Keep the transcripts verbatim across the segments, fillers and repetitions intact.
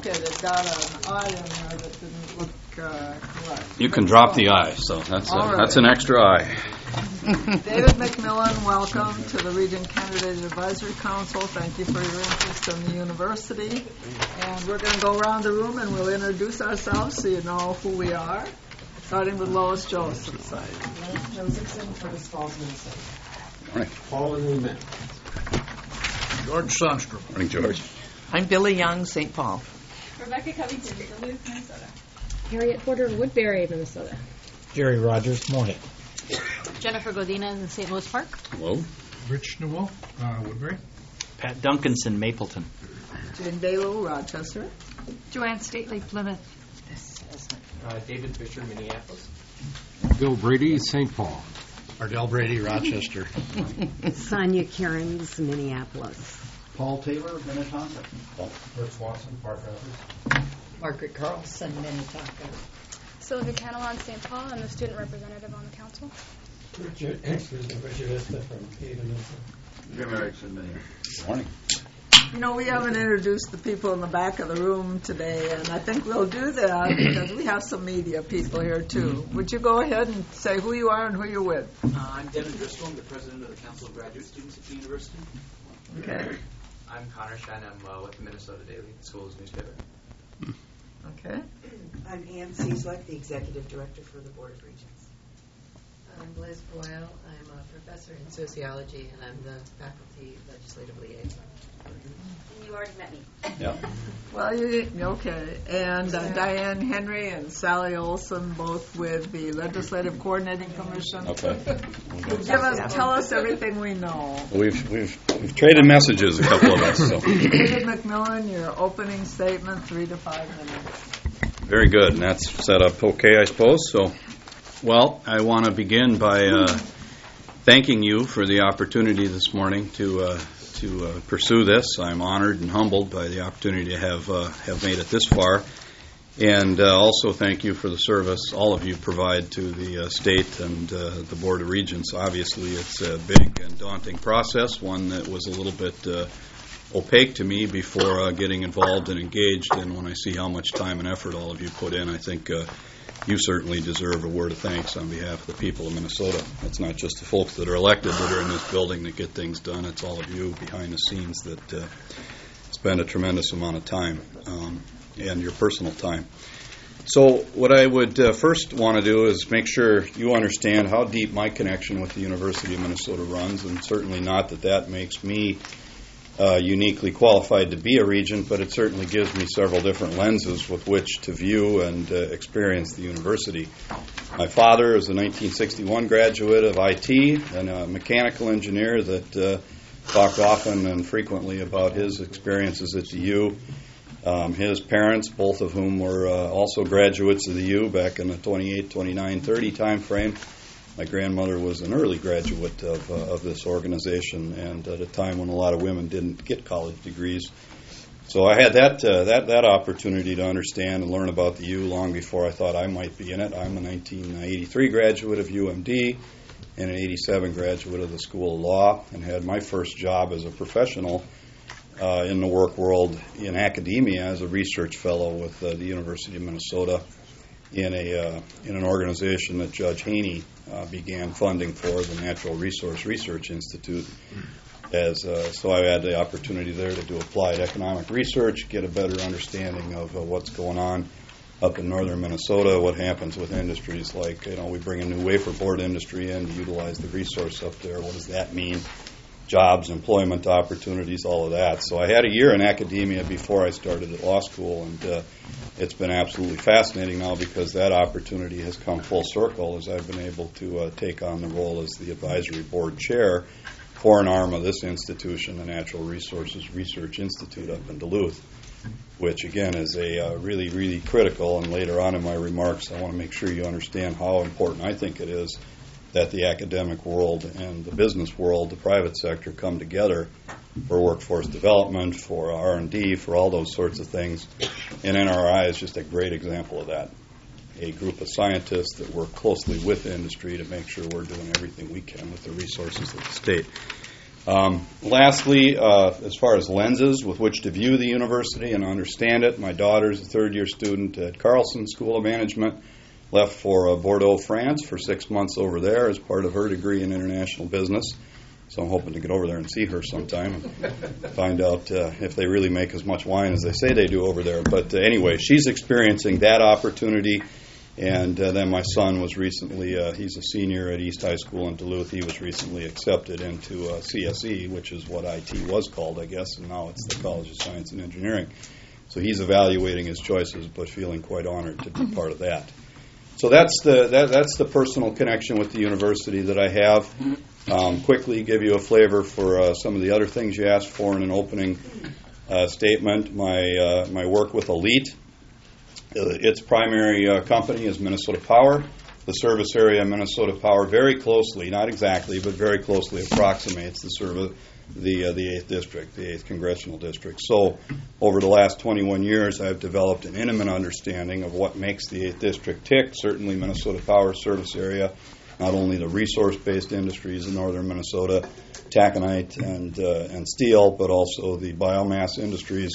Okay, they've got an I in there that didn't look uh, correct. You can drop the I, so that's a, All right. that's an extra I. David McMillan, welcome to the Regent Candidate Advisory Council. Thank you for your interest in the university. And we're going to go around the room and we'll introduce ourselves so you know who we are, starting with Lois Joseph. Josephson, Curtis Falls, Minnesota. Morning. Paul and Lumet. George Sundstrom. Morning, George. I'm Billy Young, Saint Paul. Rebecca Covington, Duluth, Minnesota. Harriet Porter, Woodbury, Minnesota. Jerry Rogers, Moorhead. Jennifer Godina in Saint Louis Park. Hello. Rich Newell, uh, Woodbury. Pat Duncanson, Mapleton. Jane Bailow, Rochester. Joanne Stately, Plymouth. Uh, David Fisher, Minneapolis. Bill Brady, Saint Paul. Ardell Brady, Rochester. Sonia Cairns, Minneapolis. Paul Taylor, Minnetonka. Rich Watson, Park Rapids. Margaret Carlson, Minnetonka. Sylvia Canelon, Saint Paul. I'm the student representative on the council. Richard, excuse me, Richard Vista from Haven. Jim Erickson, Minneapolis. Morning. You know, we haven't introduced the people in the back of the room today, and I think we'll do that because we have some media people here, too. Would you go ahead and say who you are and who you're with? Uh, I'm Devin Driscoll. I'm the president of the Council of Graduate Students at the university. Okay. I'm Connor Shine. I'm uh, with the Minnesota Daily, the school's newspaper. Okay. I'm Ann Cieslik, the executive director for the Board of Regents. I'm Liz Boyle. I'm a professor in sociology, and I'm the faculty legislative liaison. And you already met me. Yeah. Well, you okay. And uh, Diane Henry and Sally Olson, both with the Legislative Coordinating Commission. Okay. Give us, tell us everything we know. We've we've we've traded messages, a couple of us. So. David McMillan, your opening statement, three to five minutes. Very good, and that's set up okay, I suppose. So, well, I want to begin by uh, thanking you for the opportunity this morning to uh, to uh, pursue this. I'm honored and humbled by the opportunity to have uh, have made it this far, and uh, also thank you for the service all of you provide to the uh, state and uh, the Board of Regents. Obviously, it's a big and daunting process, one that was a little bit uh, opaque to me before uh, getting involved and engaged, and when I see how much time and effort all of you put in, I think uh, you certainly deserve a word of thanks on behalf of the people of Minnesota. It's not just the folks that are elected that are in this building that get things done. It's all of you behind the scenes that uh, spend a tremendous amount of time um, and your personal time. So what I would uh, first want to do is make sure you understand how deep my connection with the University of Minnesota runs, and certainly not that that makes me Uh, uniquely qualified to be a regent, but it certainly gives me several different lenses with which to view and uh, experience the university. My father is a nineteen sixty-one graduate of I T and a mechanical engineer that uh, talked often and frequently about his experiences at the U. Um, his parents, both of whom were uh, also graduates of the U back in the twenty-eight, twenty-nine, thirty time frame. My grandmother was an early graduate of, uh, of this organization, and at a time when a lot of women didn't get college degrees. So I had that uh, that that opportunity to understand and learn about the U long before I thought I might be in it. I'm a nineteen eighty-three graduate of U M D and an eighty-seven graduate of the School of Law, and had my first job as a professional uh, in the work world in academia as a research fellow with uh, the University of Minnesota in a uh, in an organization that Judge Haney uh, began funding for, the Natural Resource Research Institute. As uh, so, I had the opportunity there to do applied economic research, get a better understanding of uh, what's going on up in northern Minnesota, what happens with industries like, you know, we bring a new wafer board industry in to utilize the resource up there. What does that mean? Jobs, employment opportunities, all of that. So I had a year in academia before I started at law school, and uh, it's been absolutely fascinating now because that opportunity has come full circle as I've been able to uh, take on the role as the advisory board chair for an arm of this institution, the Natural Resources Research Institute up in Duluth, which again is a uh, really, really critical, and later on in my remarks I want to make sure you understand how important I think it is that the academic world and the business world, the private sector, come together for workforce development, for R and D, for all those sorts of things. And N R I is just a great example of that. A group of scientists that work closely with industry to make sure we're doing everything we can with the resources of the state. Um, lastly, uh, as far as lenses with which to view the university and understand it, my daughter's a third-year student at Carlson School of Management, left for uh, Bordeaux, France for six months over there as part of her degree in international business. So I'm hoping to get over there and see her sometime and find out uh, if they really make as much wine as they say they do over there. But uh, anyway, she's experiencing that opportunity. And uh, then my son was recently, uh, he's a senior at East High School in Duluth. He was recently accepted into uh, C S E, which is what I T was called, I guess, and now it's the College of Science and Engineering. So he's evaluating his choices, but feeling quite honored to be part of that. So that's the that, that's the personal connection with the university that I have. Um, quickly give you a flavor for uh, some of the other things you asked for in an opening uh, statement. My uh, my work with Elite. Uh, its primary uh, company is Minnesota Power. The service area of Minnesota Power very closely, not exactly, but very closely approximates the service, the uh, the eighth District, the eighth Congressional District. So over the last twenty-one years, I've developed an intimate understanding of what makes the eighth District tick, certainly Minnesota Power service area, not only the resource-based industries in northern Minnesota, taconite and, uh, and steel, but also the biomass industries,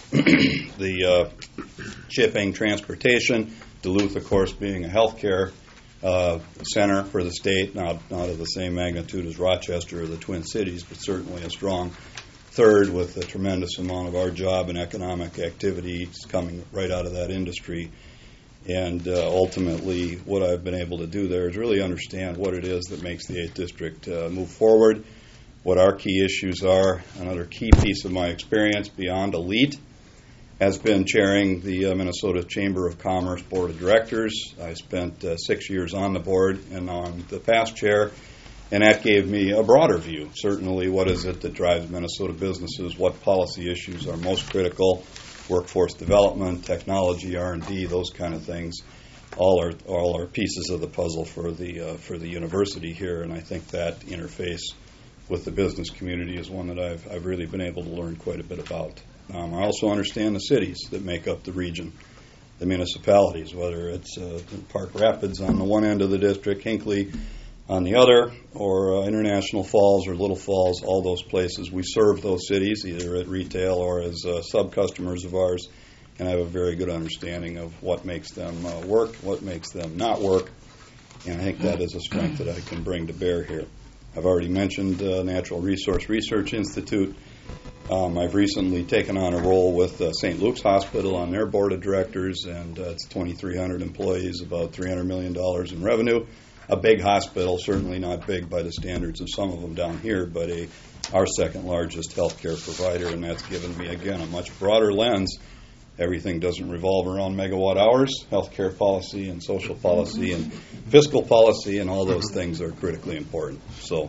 the uh, shipping, transportation, Duluth, of course, being a healthcare uh, center for the state, not not of the same magnitude as Rochester or the Twin Cities, but certainly a strong third with a tremendous amount of our job and economic activities coming right out of that industry. And uh, ultimately, what I've been able to do there is really understand what it is that makes the eighth District uh, move forward, what our key issues are. Another key piece of my experience beyond Elite has been chairing the uh, Minnesota Chamber of Commerce Board of Directors. I spent uh, six years on the board, and now I'm the past chair, and that gave me a broader view. Certainly, what is it that drives Minnesota businesses, what policy issues are most critical, workforce development, technology, R and D, those kind of things, all are all are pieces of the puzzle for the uh, for the university here, and I think that interface with the business community is one that I've I've really been able to learn quite a bit about. Um, I also understand the cities that make up the region, the municipalities, whether it's uh, Park Rapids on the one end of the district, Hinckley on the other, or uh, International Falls or Little Falls, all those places. We serve those cities either at retail or as uh, sub-customers of ours, and I have a very good understanding of what makes them uh, work, what makes them not work, and I think that is a strength that I can bring to bear here. I've already mentioned uh, Natural Resource Research Institute. Um, I've recently taken on a role with uh, Saint Luke's Hospital on their board of directors, and uh, it's twenty-three hundred employees, about three hundred million dollars in revenue. A big hospital, certainly not big by the standards of some of them down here, but a our second largest healthcare provider, and that's given me, again, a much broader lens. Everything doesn't revolve around megawatt hours. Healthcare policy and social policy and fiscal policy and all those things are critically important. So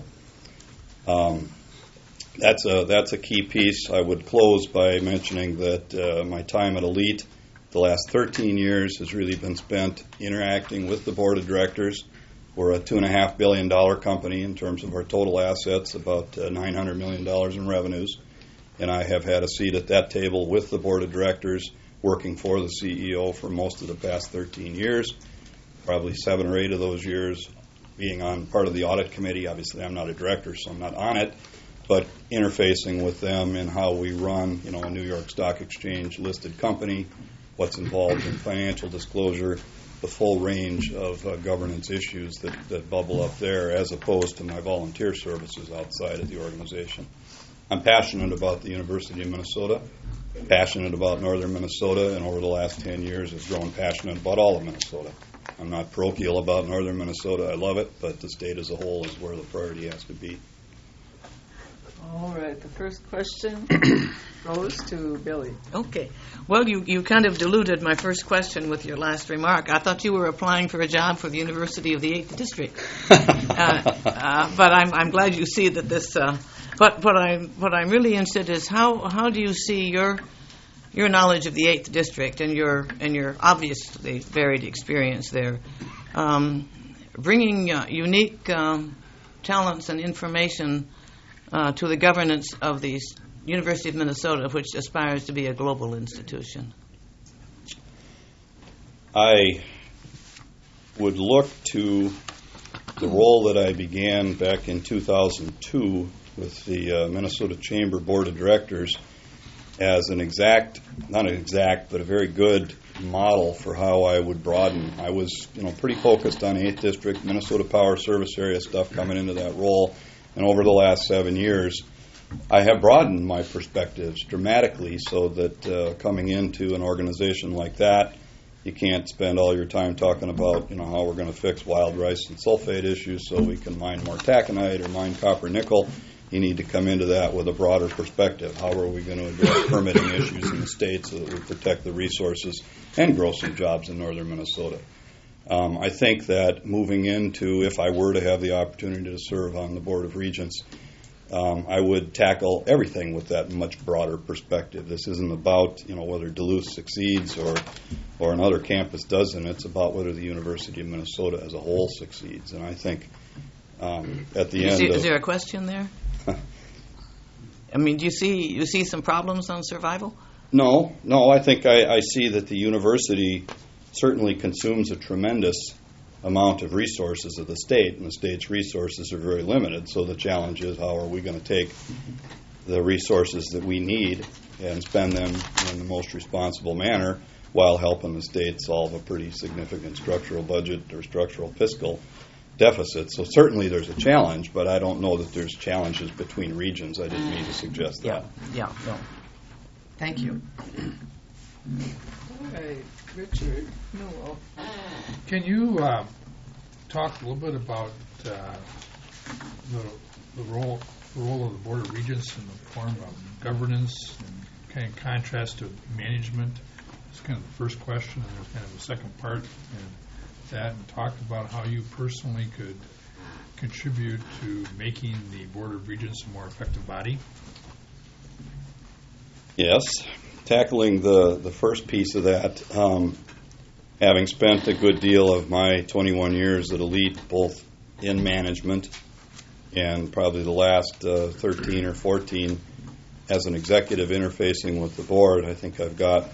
um, that's a that's a key piece. I would close by mentioning that uh, my time at Elite, the last thirteen years, has really been spent interacting with the board of directors. We're a two and a half billion dollar company in terms of our total assets, about uh, nine hundred million dollars in revenues, and I have had a seat at that table with the board of directors, working for the C E O for most of the past thirteen years. Probably seven or eight of those years being on part of the audit committee. Obviously, I'm not a director, so I'm not on it, but interfacing with them in how we run, you know, a New York Stock Exchange listed company, what's involved in financial disclosure, the full range of uh, governance issues that, that bubble up there, as opposed to my volunteer services outside of the organization. I'm passionate about the University of Minnesota, passionate about northern Minnesota, and over the last ten years have grown passionate about all of Minnesota. I'm not parochial about northern Minnesota. I love it, but the state as a whole is where the priority has to be. All right, the first question goes to Billy. Okay. Well, you, you kind of diluted my first question with your last remark. I thought you were applying for a job for the University of the eighth District. uh, uh, but I'm I'm glad you see that this. Uh, but what I'm what I'm really interested is how how do you see your your knowledge of the eighth District and your and your obviously varied experience there, um, bringing uh, unique um, talents and information Uh, to the governance of the University of Minnesota, which aspires to be a global institution? I would look to the role that I began back in two thousand two with the uh, Minnesota Chamber Board of Directors as an exact, not an exact, but a very good model for how I would broaden. I was, you know, pretty focused on eighth District, Minnesota Power Service area stuff coming into that role, and over the last seven years, I have broadened my perspectives dramatically so that uh, coming into an organization like that, you can't spend all your time talking about, you know, how we're going to fix wild rice and sulfate issues so we can mine more taconite or mine copper nickel. You need to come into that with a broader perspective. How are we going to address permitting issues in the state so that we protect the resources and grow some jobs in northern Minnesota? Um, I think that moving into, if I were to have the opportunity to serve on the Board of Regents, um, I would tackle everything with that much broader perspective. This isn't about, you know, whether Duluth succeeds or or another campus doesn't. It's about whether the University of Minnesota as a whole succeeds. And I think um, at the is end, there, of, is there a question there? I mean, do you see you see some problems on survival? No, no. I think I, I see that the university certainly consumes a tremendous amount of resources of the state, and the state's resources are very limited. So the challenge is, how are we going to take the resources that we need and spend them in the most responsible manner while helping the state solve a pretty significant structural budget or structural fiscal deficit. So certainly there's a challenge, but I don't know that there's challenges between regions. I didn't mean to suggest that. Yeah, yeah, no. Thank you. All right, Richard Newell. Can you uh, talk a little bit about uh, the, the role the role of the Board of Regents in the form of governance and kind of contrast to management? It's kind of the first question, and there's kind of a second part in that, and talk about how you personally could contribute to making the Board of Regents a more effective body. Yes, tackling the, the first piece of that, um, having spent a good deal of my twenty-one years at Elite, both in management and probably the last uh, thirteen or fourteen as an executive interfacing with the board, I think I've got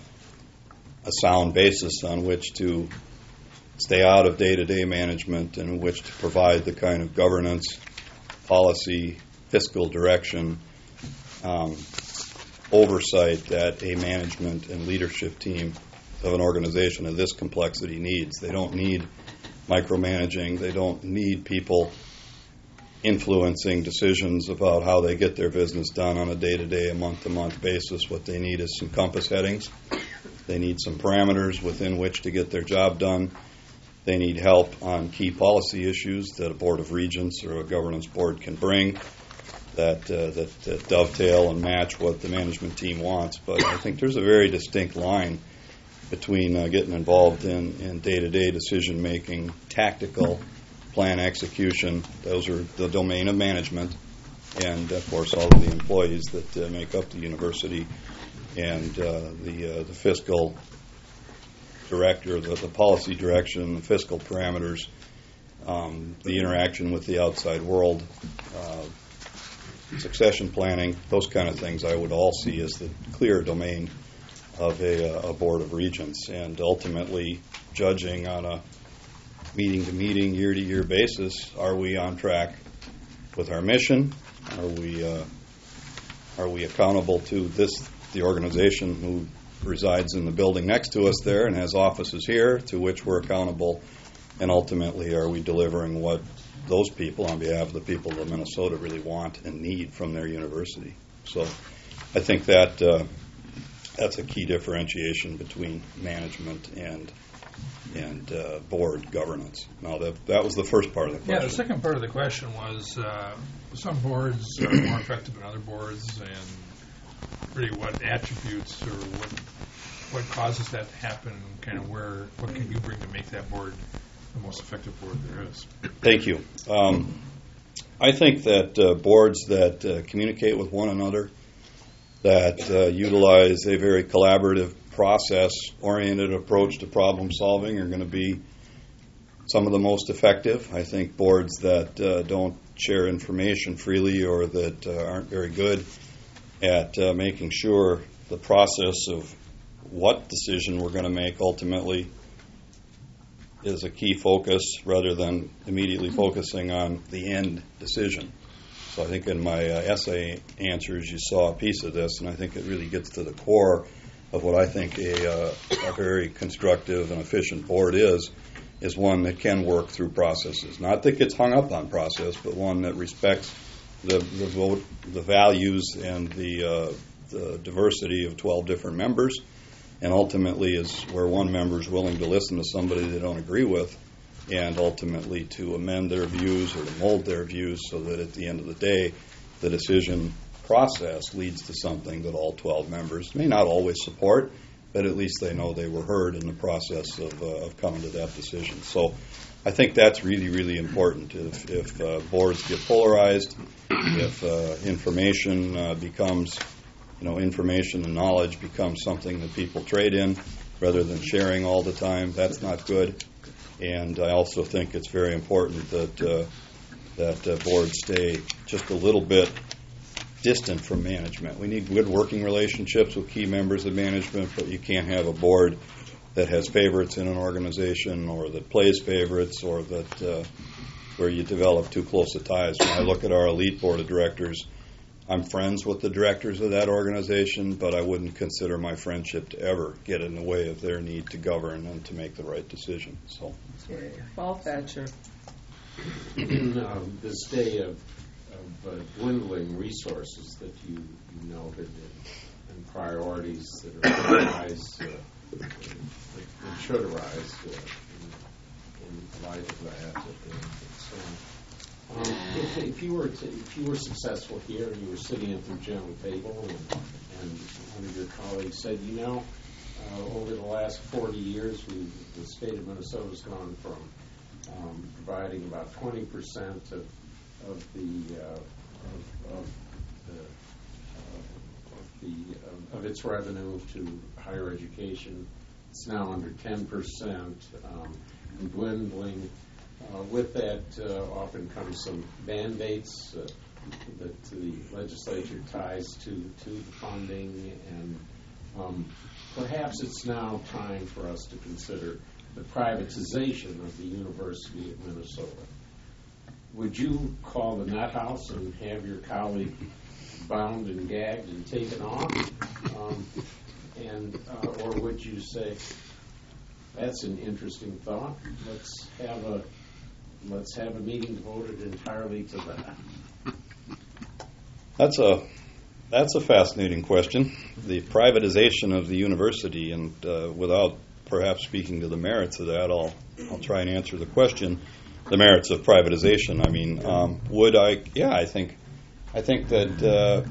a sound basis on which to stay out of day-to-day management and in which to provide the kind of governance, policy, fiscal direction, um, oversight that a management and leadership team of an organization of this complexity needs. They don't need micromanaging. They don't need people influencing decisions about how they get their business done on a day-to-day, a month-to-month basis. What they need is some compass headings. They need some parameters within which to get their job done. They need help on key policy issues that a Board of Regents or a governance board can bring that, uh, that, that dovetail and match what the management team wants. But I think there's a very distinct line between uh, getting involved in, in day-to-day decision-making, tactical plan execution. Those are the domain of management, and, of course, all of the employees that uh, make up the university, and uh, the, uh, the fiscal director, the, the policy direction, the fiscal parameters, um, the interaction with the outside world, uh, succession planning, those kind of things I would all see as the clear domain of a, a Board of Regents, and ultimately judging on a meeting-to-meeting, year-to-year basis, are we on track with our mission? Are we uh, are we accountable to this, the organization who resides in the building next to us there and has offices here, to which we're accountable, and ultimately are we delivering what those people on behalf of the people of Minnesota really want and need from their university? So I think that uh, that's a key differentiation between management and and uh, board governance. Now, that that was the first part of the question. Yeah, the second part of the question was uh, some boards are more effective than other boards, and really what attributes or what what causes that to happen, kind of where, what can you bring to make that board the most effective board there is? Thank you. Um, I think that uh, boards that uh, communicate with one another, that uh, utilize a very collaborative process-oriented approach to problem solving are going to be some of the most effective. I think boards that uh, don't share information freely or that uh, aren't very good at uh, making sure the process of what decision we're going to make ultimately is a key focus rather than immediately focusing on the end decision. So I think in my uh, essay answers you saw a piece of this, and I think it really gets to the core of what I think a, uh, a very constructive and efficient board is, is one that can work through processes. Not that gets hung up on process, but one that respects the, the vote, the values, and the, uh, the diversity of twelve different members, and ultimately is where one member is willing to listen to somebody they don't agree with, and ultimately to amend their views or to mold their views so that at the end of the day, the decision process leads to something that all twelve members may not always support, but at least they know they were heard in the process of, uh, of coming to that decision. So I think that's really, really important. If, if uh, boards get polarized, if uh, information uh, becomes, you know, information and knowledge becomes something that people trade in rather than sharing all the time, that's not good. And I also think it's very important that uh, that uh, boards stay just a little bit distant from management. We need good working relationships with key members of management, but you can't have a board that has favorites in an organization or that plays favorites or that uh, where you develop too close of ties. When I look at our elite board of directors, I'm friends with the directors of that organization, but I wouldn't consider my friendship to ever get in the way of their need to govern and to make the right decision. So, okay. Paul Thatcher. In um, this day of, of uh, dwindling resources that you, you noted and, and priorities that are arise, uh, that should arise uh, in, in light of that. So, Um, if, if you were to, if you were successful here and you were sitting at the general table and, and one of your colleagues said, you know, uh, over the last forty years, we, the state of Minnesota has gone from um, providing about twenty percent of, of the uh, of, of the uh, of the uh, of its revenue to higher education. It's now under ten percent, um, and dwindling. Uh, with that, uh, often comes some mandates uh, that the legislature ties to, to the funding, and um, perhaps it's now time for us to consider the privatization of the University of Minnesota. Would you call the nut house and have your colleague bound and gagged and taken off? Um, and uh, or would you say, that's an interesting thought, let's have a Let's have a meeting devoted entirely to that. That's a that's a fascinating question. The privatization of the university, and uh, without perhaps speaking to the merits of that, I'll I'll try and answer the question. The merits of privatization. I mean, um, would I? Yeah, I think I think that uh,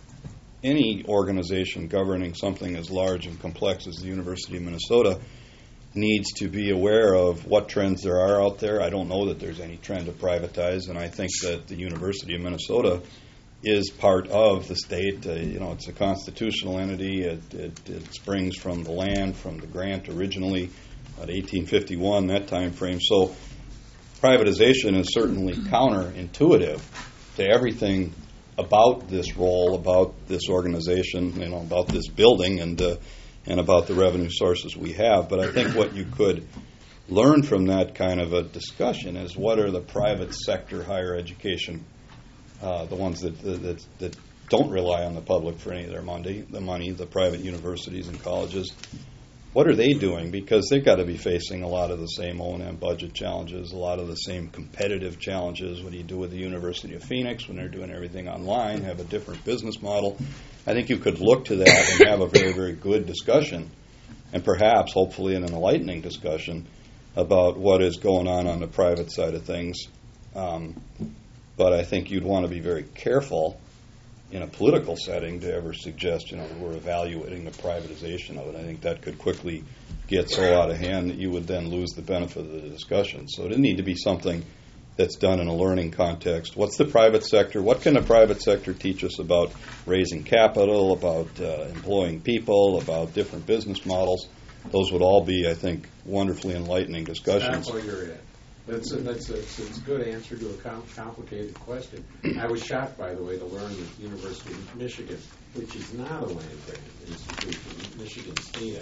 any organization governing something as large and complex as the University of Minnesota needs to be aware of what trends there are out there. I don't know that there's any trend to privatize, and I think that the University of Minnesota is part of the state. Uh, you know, it's a constitutional entity. It, it, it springs from the land, from the grant originally, about eighteen fifty-one, that time frame. So privatization is certainly counterintuitive to everything about this role, about this organization, you know, about this building, and uh, and about the revenue sources we have. But I think what you could learn from that kind of a discussion is what are the private sector higher education, uh, the ones that, that that don't rely on the public for any of their money, the money, the private universities and colleges, what are they doing? Because they've got to be facing a lot of the same O and M budget challenges, a lot of the same competitive challenges. What do you do with the University of Phoenix when they're doing everything online, have a different business model? I think you could look to that and have a very, very good discussion, and perhaps, hopefully, an enlightening discussion about what is going on on the private side of things. Um, but I think you'd want to be very careful in a political setting to ever suggest, you know, we're evaluating the privatization of it. I think that could quickly get so out of hand that you would then lose the benefit of the discussion. So it would need to be something that's done in a learning context. What's the private sector? What can the private sector teach us about raising capital, about uh, employing people, about different business models? Those would all be, I think, wonderfully enlightening discussions. That's where you're at. That's a, that's, a, that's a good answer to a com- complicated question. I was shocked, by the way, to learn that the University of Michigan, which is not a land-grant institution, Michigan State, I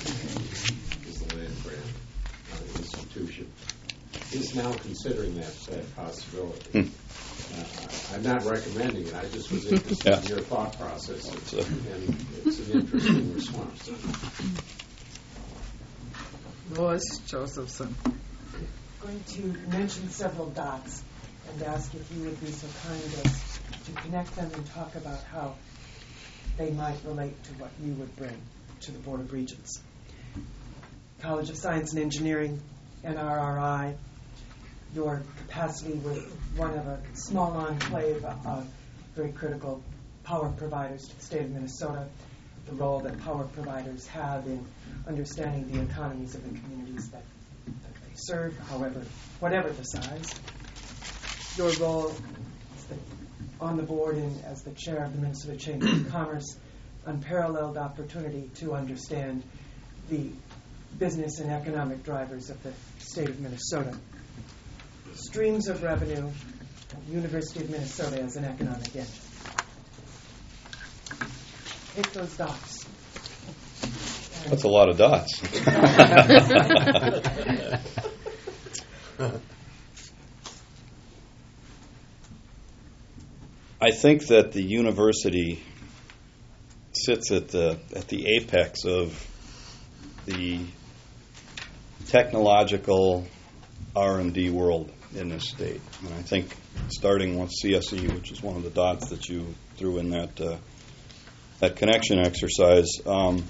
think, is the land-grant uh, institution, is now considering that, that possibility. Hmm. Uh, I'm not recommending it. I just was interested Yeah. in your thought process, and it's an interesting response. Lois Josephson. I'm going to mention several dots and ask if you would be so kind as to connect them and talk about how they might relate to what you would bring to the Board of Regents. College of Science and Engineering, N R R I, your capacity with one of a small enclave of very critical power providers to the state of Minnesota, the role that power providers have in understanding the economies of the communities that, that they serve, however, whatever the size. Your role as the, on the board and as the chair of the Minnesota Chamber of Commerce, unparalleled opportunity to understand the business and economic drivers of the state of Minnesota. Streams of revenue, University of Minnesota as an economic engine. Hit those dots. That's a lot of dots. I think that the university sits at the at the apex of the technological R and D world in this state. And I think starting with C S E, which is one of the dots that you threw in that uh, that connection exercise, um,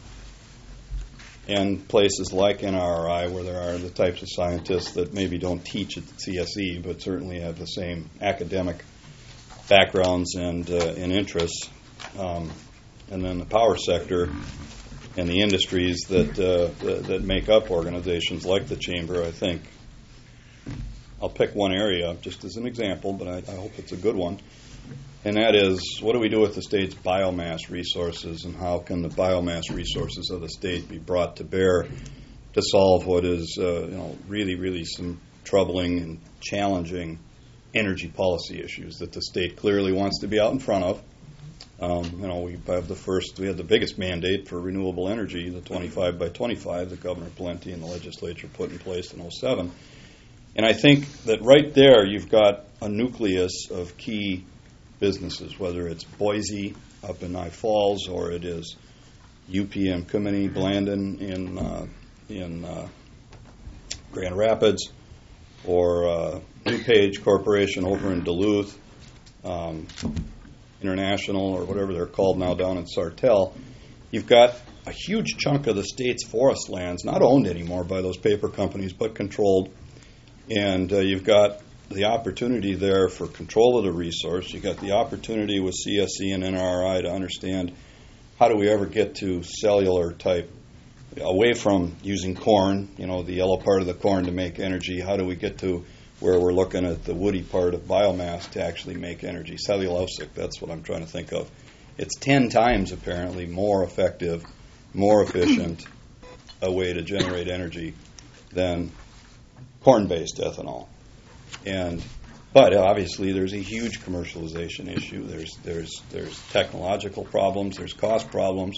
and places like N R R I, where there are the types of scientists that maybe don't teach at C S E, but certainly have the same academic backgrounds and uh, and interests, um, and then the power sector and the industries that uh, that, that make up organizations like the Chamber. I think I'll pick one area just as an example, but I, I hope it's a good one, and that is, what do we do with the state's biomass resources, and how can the biomass resources of the state be brought to bear to solve what is uh, you know really really some troubling and challenging energy policy issues that the state clearly wants to be out in front of. Um, you know, we have the first, we had the biggest mandate for renewable energy, the twenty-five by twenty-five that Governor Pawlenty and the legislature put in place in oh seven. And I think that right there you've got a nucleus of key businesses, whether it's Boise up in Nye Falls, or it is U P M Kootenai, Blandon in uh, in uh, Grand Rapids, or uh, DuPage Corporation over in Duluth, um, International, or whatever they're called now down in Sartell. You've got a huge chunk of the state's forest lands not owned anymore by those paper companies, but controlled. And uh, you've got the opportunity there for control of the resource. You've got the opportunity with C S E and N R R I to understand, how do we ever get to cellular type, away from using corn, you know, the yellow part of the corn to make energy. How do we get to where we're looking at the woody part of biomass to actually make energy? Cellulosic, that's what I'm trying to think of. It's ten times apparently more effective, more efficient a way to generate energy than corn-based ethanol. And but obviously there's a huge commercialization issue. There's there's there's technological problems. There's cost problems.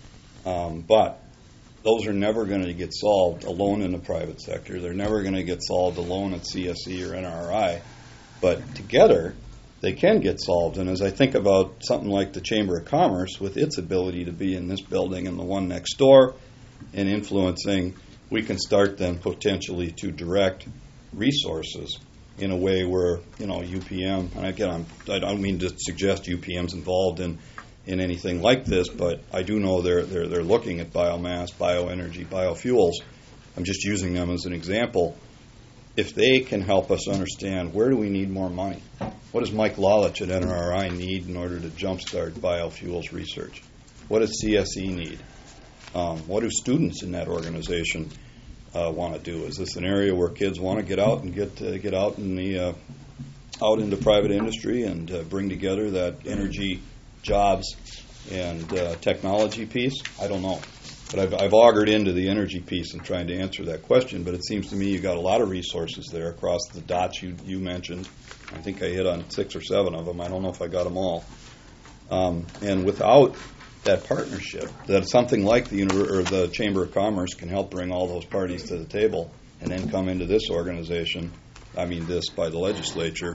Um, but those are never going to get solved alone in the private sector. They're never going to get solved alone at C S E or N R R I. But together, they can get solved. And as I think about something like the Chamber of Commerce, with its ability to be in this building and the one next door and influencing, we can start then potentially to direct resources in a way where, you know, U P M, and again, I'm, I don't mean to suggest U P M's involved in in anything like this, but I do know they're they're they're looking at biomass, bioenergy, biofuels. I'm just using them as an example. If they can help us understand, where do we need more money? What does Mike Lalich at N R R I need in order to jumpstart biofuels research? What does C S E need? Um, what do students in that organization uh, want to do? Is this an area where kids want to get out and get uh, get out in the uh, out into private industry and uh, bring together that energy, jobs, and uh, technology piece? I don't know. But I've, I've augured into the energy piece in trying to answer that question. But it seems to me you've got a lot of resources there across the dots you, you mentioned. I think I hit on six or seven of them. I don't know if I got them all. Um, and without that partnership, that something like the, or the Chamber of Commerce can help bring all those parties to the table and then come into this organization, I mean this by the legislature,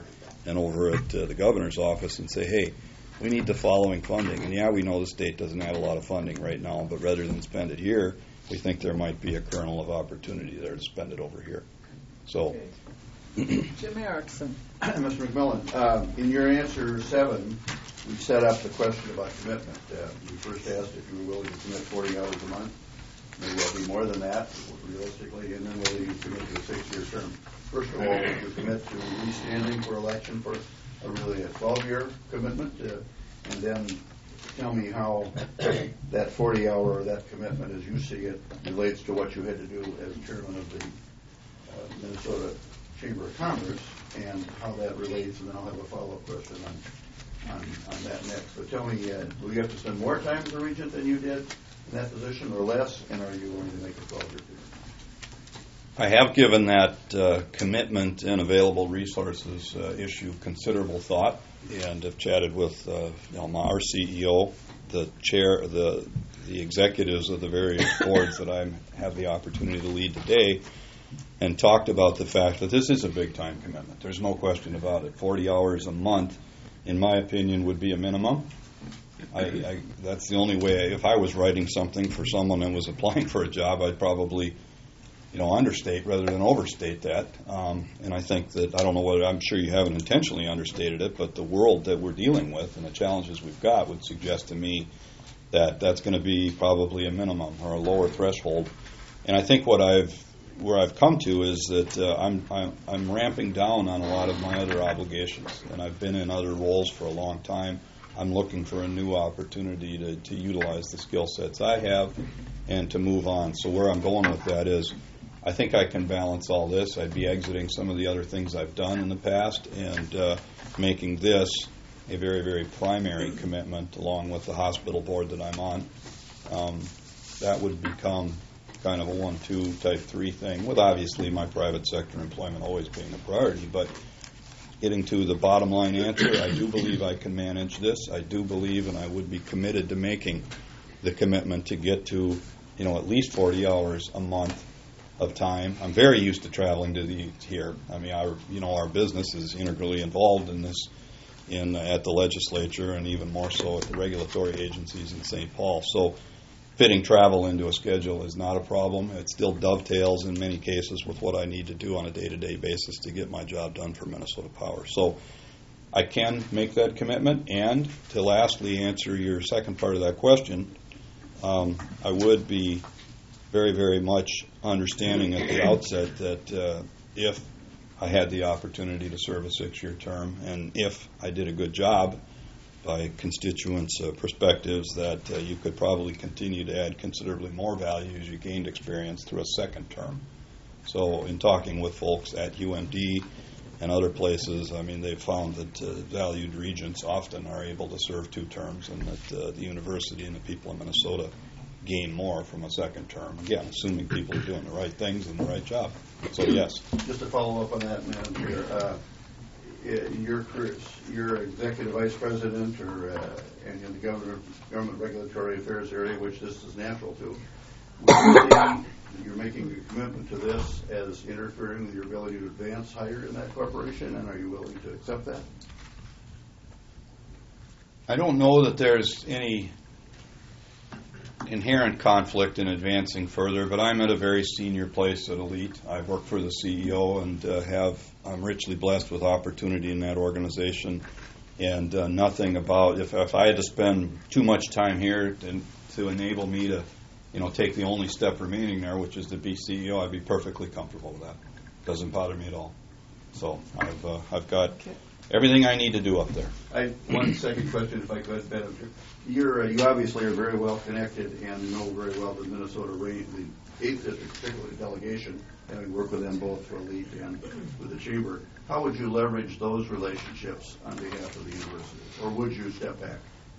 and over at uh, the governor's office and say, hey, we need the following funding. And yeah, we know the state doesn't have a lot of funding right now, but rather than spend it here, we think there might be a kernel of opportunity there to spend it over here. So, Jim Erickson. Mister McMillan, uh, in your answer seven, we set up the question about commitment. Uh, you first asked if you were willing to commit forty hours a month. Maybe it'll be more than that, realistically, and then whether you commit to a six-year term. First of all, would you commit to re-standing for election for a really a twelve-year commitment? Uh, and then tell me how that forty-hour or that commitment, as you see it, relates to what you had to do as chairman of the uh, Minnesota Chamber of Commerce, and how that relates, and then I'll have a follow-up question on, on, on that next. But tell me, uh, will you have to spend more time as a regent than you did in that position, or less, and are you willing to make a twelve-year period? I have given that uh, commitment and available resources uh, issue considerable thought, and have chatted with uh, you know, our C E O, the chair, the the executives of the various boards that I have the opportunity to lead today, and talked about the fact that this is a big time commitment. There's no question about it. forty hours a month, in my opinion, would be a minimum. I, I, that's the only way. If I was writing something for someone that was applying for a job, I'd probably, you know, understate rather than overstate that. Um, and I think that, I don't know whether, I'm sure you haven't intentionally understated it, but the world that we're dealing with and the challenges we've got would suggest to me that that's going to be probably a minimum or a lower threshold. And I think what I've, where I've come to is that uh, I'm, I'm I'm ramping down on a lot of my other obligations, and I've been in other roles for a long time. I'm looking for a new opportunity to, to utilize the skill sets I have and to move on. So where I'm going with that is, I think I can balance all this. I'd be exiting some of the other things I've done in the past and uh, making this a very, very primary commitment, along with the hospital board that I'm on. Um, that would become kind of a one two type three thing, with obviously my private sector employment always being a priority. But getting to the bottom line answer, I do believe I can manage this. I do believe, and I would be committed to making the commitment to get to, you know, at least forty hours a month of time. I'm very used to traveling to the here. I mean, our you know our business is integrally involved in this, in at the legislature, and even more so at the regulatory agencies in Saint Paul. So fitting travel into a schedule is not a problem. It still dovetails in many cases with what I need to do on a day-to-day basis to get my job done for Minnesota Power. So I can make that commitment. And to lastly answer your second part of that question, um, I would be very, very much understanding at the outset that uh, if I had the opportunity to serve a six-year term, and if I did a good job by constituents' uh, perspectives, that uh, you could probably continue to add considerably more value as you gained experience through a second term. So in talking with folks at U M D and other places, I mean, they've found that uh, valued regents often are able to serve two terms, and that uh, the university and the people in Minnesota gain more from a second term. Again, assuming people are doing the right things and the right job. So yes. Just to follow up on that, Madam Chair, uh, You're, you're executive vice president or uh, and in the governor, government regulatory affairs area, which this is natural to. Would you say you're making a commitment to this as interfering with your ability to advance higher in that corporation, and are you willing to accept that? I don't know that there's any inherent conflict in advancing further, but I'm at a very senior place at Elite. I've worked for the C E O and uh, have I'm richly blessed with opportunity in that organization, and uh, nothing about if if I had to spend too much time here to, to enable me to, you know, take the only step remaining there, which is to be C E O, I'd be perfectly comfortable with that. Doesn't bother me at all. So I've uh, I've got everything I need to do up there. I one second question, if I could, Madam Chair. You're uh, you obviously are very well connected and know very well the Minnesota range, the eighth district, particularly delegation, having worked with them both for Elite and with the Chamber. How would you leverage those relationships on behalf of the university, or would you step back?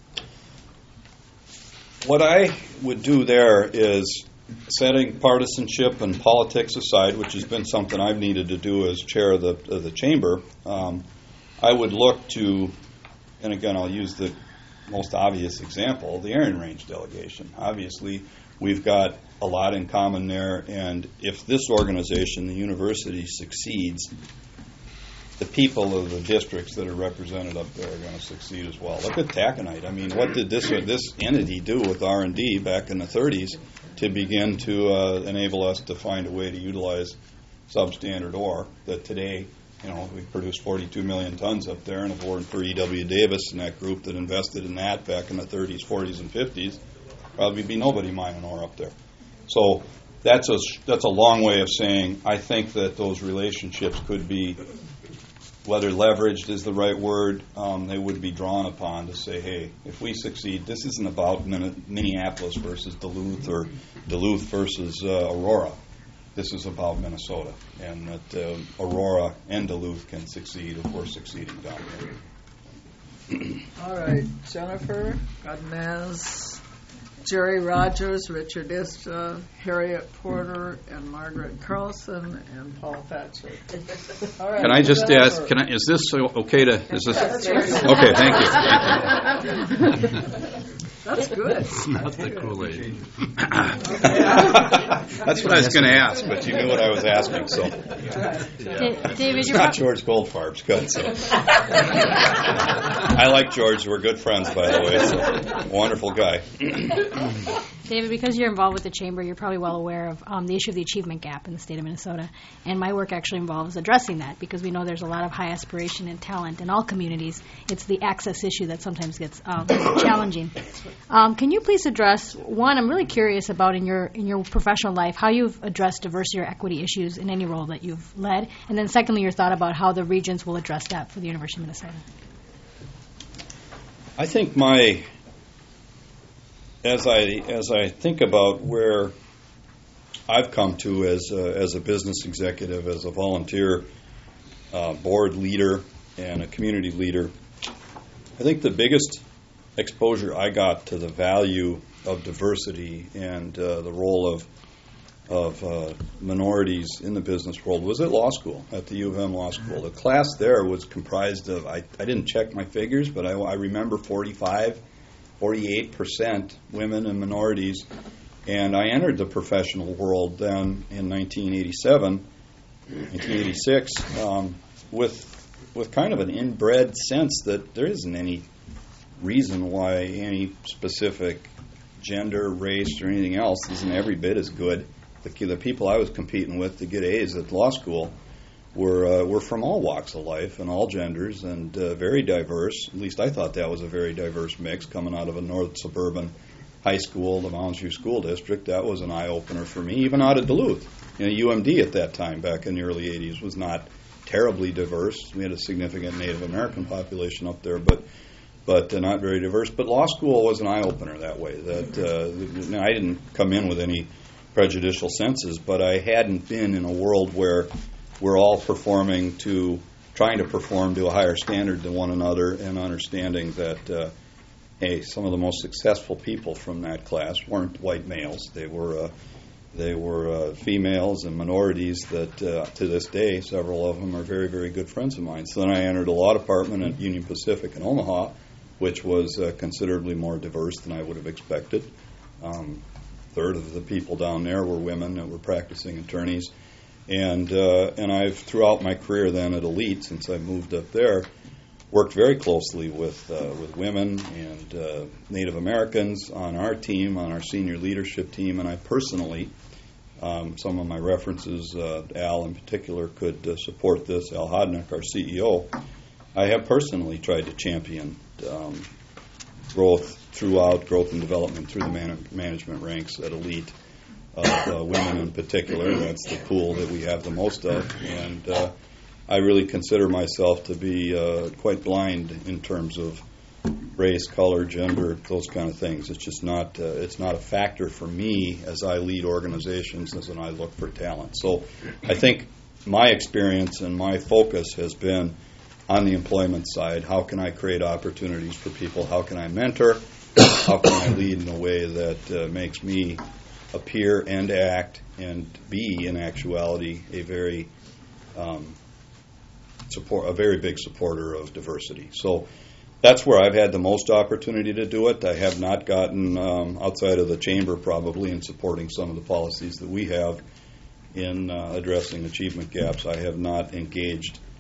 What I would do there is, setting partisanship and politics aside, which has been something I've needed to do as chair of the of the Chamber, um, I would look to, and again I'll use the most obvious example, the Iron Range delegation. Obviously, we've got a lot in common there, and if this organization, the university, succeeds, the people of the districts that are represented up there are going to succeed as well. Look at taconite. I mean, what did this this entity do with R and D back in the thirties to begin to uh, enable us to find a way to utilize substandard ore that today, you know, we produce forty-two million tons up there, and if it weren't for E W Davis and that group that invested in that back in the thirties, forties, and fifties, probably be nobody mining ore up there. So that's a, that's a long way of saying I think that those relationships could be, whether leveraged is the right word, um, they would be drawn upon to say, hey, if we succeed, this isn't about Minneapolis versus Duluth or Duluth versus uh, Aurora. This is about Minnesota, and that uh, Aurora and Duluth can succeed if we're succeeding down there. All right, Jennifer Godinez, Jerry Rogers, Richard Ista, Harriet Porter, and Margaret Carlson, and Paul Thatcher. All right, can I just Jennifer. ask? Can I? Is this okay to? Is this okay? Thank you. Thank you. That's good. Not the Kool-Aid. That's what I was going to ask, but you knew what I was asking, so. Yeah. David, it's you're not pro- George Goldfarb's good, so. I like George. We're good friends, by the way, so wonderful guy. David, because you're involved with the Chamber, you're probably well aware of um, the issue of the achievement gap in the state of Minnesota. And my work actually involves addressing that, because we know there's a lot of high aspiration and talent in all communities. It's the access issue that sometimes gets um, challenging. Um, can you please address, one, I'm really curious about in your in your professional life, how you've addressed diversity or equity issues in any role that you've led, and then secondly, your thought about how the regions will address that for the University of Minnesota. I think my, as I as I think about where I've come to as a, as a business executive, as a volunteer uh, board leader, and a community leader, I think the biggest exposure I got to the value of diversity and uh, the role of of uh, minorities in the business world was at law school, at the U of M Law School. The class there was comprised of, I, I didn't check my figures, but I, I remember forty-five, forty-eight percent women and minorities. And I entered the professional world then in nineteen eighty-seven, nineteen eighty-six, um, with with kind of an inbred sense that there isn't any reason why any specific gender, race, or anything else isn't every bit as good. The, the people I was competing with to get A's at law school were uh, were from all walks of life and all genders and uh, very diverse. At least I thought that was a very diverse mix coming out of a north suburban high school, the Mounds View School District. That was an eye-opener for me, even out of Duluth. You know, U M D at that time, back in the early eighties, was not terribly diverse. We had a significant Native American population up there, but but uh, not very diverse. But law school was an eye-opener that way. That uh, I didn't come in with any prejudicial senses, but I hadn't been in a world where we're all performing to, trying to perform to a higher standard than one another, and understanding that, uh, hey, some of the most successful people from that class weren't white males. They were uh, they were uh, females and minorities that, uh, to this day, several of them are very, very good friends of mine. So then I entered a law department at Union Pacific in Omaha, which was uh, considerably more diverse than I would have expected. Um, a third of the people down there were women that were practicing attorneys. And uh, and I've, throughout my career then at Elite, since I moved up there, worked very closely with uh, with women and uh, Native Americans on our team, on our senior leadership team, and I personally, um, some of my references, uh, Al in particular, could uh, support this, Al Hodnick, our C E O. I have personally tried to champion um, growth throughout, growth and development through the man- management ranks at Elite, of uh, women in particular. That's the pool that we have the most of, and uh, I really consider myself to be uh, quite blind in terms of race, color, gender, those kind of things. It's just not uh, it's not a factor for me as I lead organizations, as I look for talent. So I think my experience and my focus has been on the employment side. How can I create opportunities for people? How can I mentor? How can I lead in a way that uh, makes me appear and act and be, in actuality, a very um, support, a very big supporter of diversity. So that's where I've had the most opportunity to do it. I have not gotten um, outside of the chamber, probably, in supporting some of the policies that we have in uh, addressing achievement gaps. I have not engaged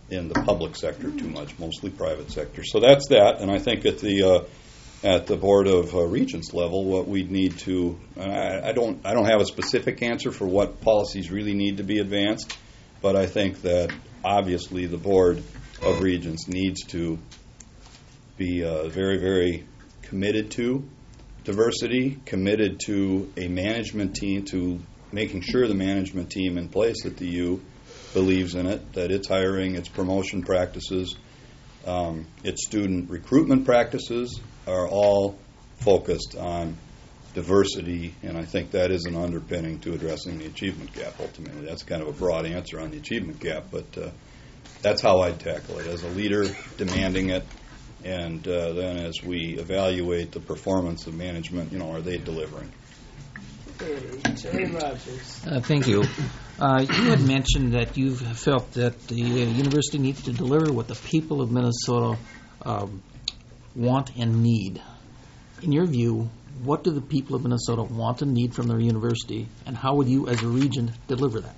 in the public sector too much, mostly private sector. So that's that, and I think at the uh, at the Board of uh, Regents level, what we need to, and I, I don't I don't have a specific answer for what policies really need to be advanced, but I think that obviously the Board of Regents needs to be uh, very, very committed to diversity, committed to a management team, to making sure the management team in place at the U believes in it, that its hiring, its promotion practices, um, its student recruitment practices are all focused on diversity, and I think that is an underpinning to addressing the achievement gap ultimately. That's kind of a broad answer on the achievement gap, but uh, that's how I'd tackle it, as a leader demanding it, and uh, then as we evaluate the performance of management, you know, are they delivering? Okay, Jerry Rogers. Uh, thank you. Uh, you had mentioned that you've felt that the uh, university needs to deliver what the people of Minnesota um, want and need. In your view, what do the people of Minnesota want and need from their university, and how would you, as a region, deliver that?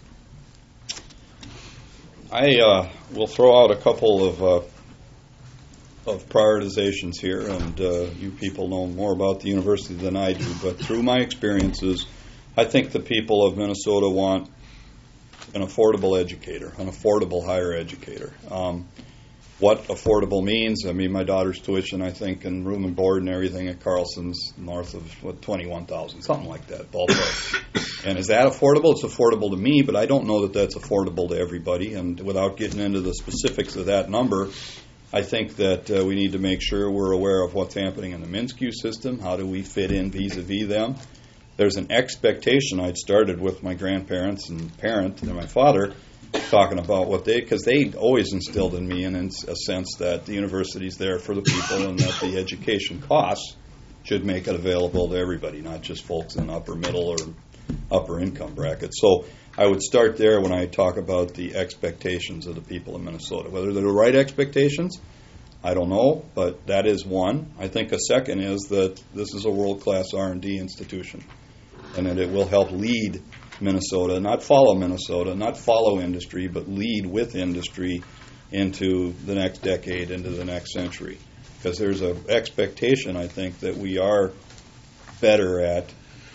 I uh, will throw out a couple of uh, of prioritizations here, and uh, you people know more about the university than I do, but through my experiences, I think the people of Minnesota want an affordable educator, an affordable higher educator. Um, what affordable means, I mean, my daughter's tuition, I think, and room and board and everything at Carlson's north of, what, twenty-one thousand, something like that, ballpark. And is that affordable? It's affordable to me, but I don't know that that's affordable to everybody, and without getting into the specifics of that number, I think that uh, we need to make sure we're aware of what's happening in the MnSCU system. How do we fit in vis-a-vis them? There's an expectation. I'd started with my grandparents and parent and my father talking about what they, because they always instilled in me in a sense that the university's there for the people and that the education costs should make it available to everybody, not just folks in upper middle or upper income brackets. So I would start there when I talk about the expectations of the people of Minnesota. Whether they're the right expectations, I don't know, but that is one. I think a second is that this is a world-class R and D institution, and that it will help lead Minnesota, not follow Minnesota, not follow industry, but lead with industry into the next decade, into the next century. Because there's an expectation, I think, that we are better at